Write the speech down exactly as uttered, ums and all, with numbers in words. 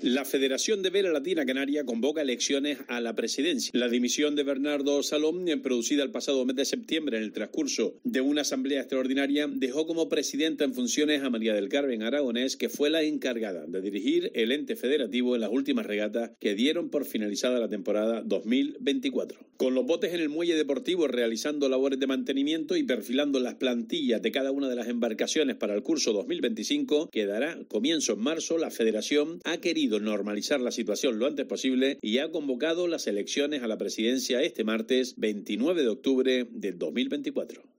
La Federación de Vela Latina Canaria convoca elecciones a la presidencia. La dimisión de Bernardo Salom, producida el pasado mes de septiembre en el transcurso de una asamblea extraordinaria, dejó como presidenta en funciones a María del Carmen Aragonés, que fue la encargada de dirigir el ente federativo en las últimas regatas que dieron por finalizada la temporada dos mil veinticuatro. Con los botes en el muelle deportivo realizando labores de mantenimiento y perfilando las plantillas de cada una de las embarcaciones para el curso dos mil veinticinco, que dará comienzo en marzo, la Federación ha querido normalizar la situación lo antes posible y ha convocado las elecciones a la presidencia este martes veintinueve de octubre del dos mil veinticuatro.